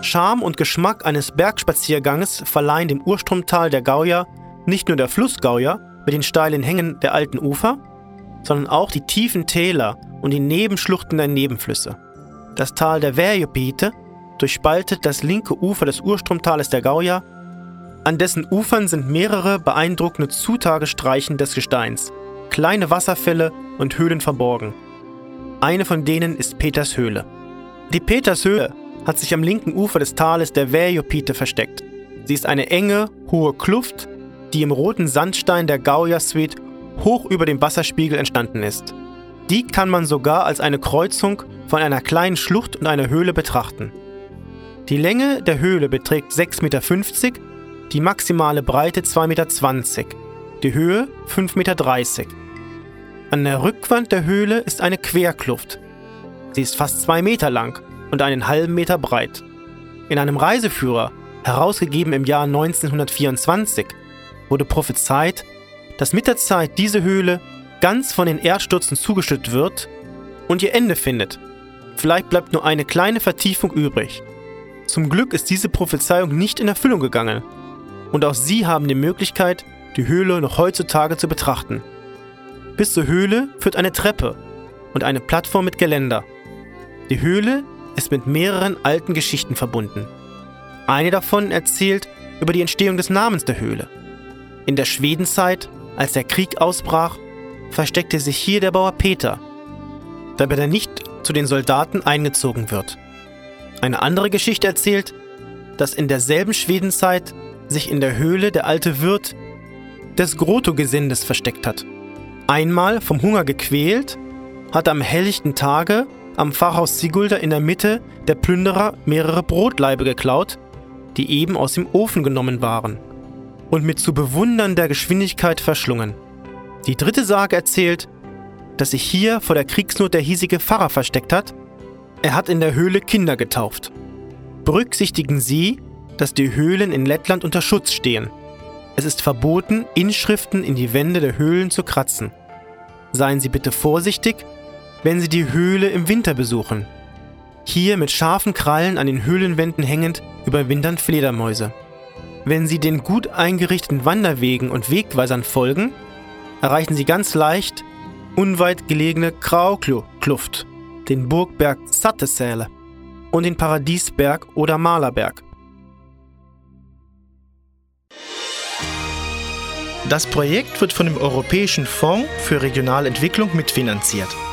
Charme und Geschmack eines Bergspazierganges verleihen dem Urstromtal der Gauja nicht nur der Fluss Gauja mit den steilen Hängen der alten Ufer, sondern auch die tiefen Täler und die Nebenschluchten der Nebenflüsse. Das Tal der Väjopite durchspaltet das linke Ufer des Urstromtales der Gauja. An dessen Ufern sind mehrere beeindruckende Zutagestreichen des Gesteins, kleine Wasserfälle und Höhlen verborgen. Eine von denen ist Peters Höhle. Die Peters Höhle hat sich am linken Ufer des Tales der Väjopite versteckt. Sie ist eine enge, hohe Kluft, die im roten Sandstein der Gauja-Svit hoch über dem Wasserspiegel entstanden ist. Die kann man sogar als eine Kreuzung von einer kleinen Schlucht und einer Höhle betrachten. Die Länge der Höhle beträgt 6,50 Meter, die maximale Breite 2,20 Meter, die Höhe 5,30 Meter. An der Rückwand der Höhle ist eine Querkluft. Sie ist fast 2 Meter lang und einen halben Meter breit. In einem Reiseführer, herausgegeben im Jahr 1924, wurde prophezeit, dass mit der Zeit diese Höhle ganz von den Erdstürzen zugeschüttet wird und ihr Ende findet. Vielleicht bleibt nur eine kleine Vertiefung übrig. Zum Glück ist diese Prophezeiung nicht in Erfüllung gegangen und auch Sie haben die Möglichkeit, die Höhle noch heutzutage zu betrachten. Bis zur Höhle führt eine Treppe und eine Plattform mit Geländer. Die Höhle ist mit mehreren alten Geschichten verbunden. Eine davon erzählt über die Entstehung des Namens der Höhle. In der Schwedenzeit, als der Krieg ausbrach, versteckte sich hier der Bauer Peter, damit er nicht zu den Soldaten eingezogen wird. Eine andere Geschichte erzählt, dass in derselben Schwedenzeit sich in der Höhle der alte Wirt des Grotto-Gesindes versteckt hat. Einmal vom Hunger gequält, hat am helllichten Tage am Pfarrhaus Sigulda in der Mitte der Plünderer mehrere Brotlaibe geklaut, die eben aus dem Ofen genommen waren und mit zu bewundernder Geschwindigkeit verschlungen. Die dritte Sage erzählt, dass sich hier vor der Kriegsnot der hiesige Pfarrer versteckt hat. Er hat in der Höhle Kinder getauft. Berücksichtigen Sie, dass die Höhlen in Lettland unter Schutz stehen. Es ist verboten, Inschriften in die Wände der Höhlen zu kratzen. Seien Sie bitte vorsichtig, wenn Sie die Höhle im Winter besuchen. Hier mit scharfen Krallen an den Höhlenwänden hängend überwintern Fledermäuse. Wenn Sie den gut eingerichteten Wanderwegen und Wegweisern folgen, erreichen Sie ganz leicht unweit gelegene Krauklu-Kluft, den Burgberg Sattesäle und den Paradiesberg oder Malerberg. Das Projekt wird von dem Europäischen Fonds für Regionalentwicklung mitfinanziert.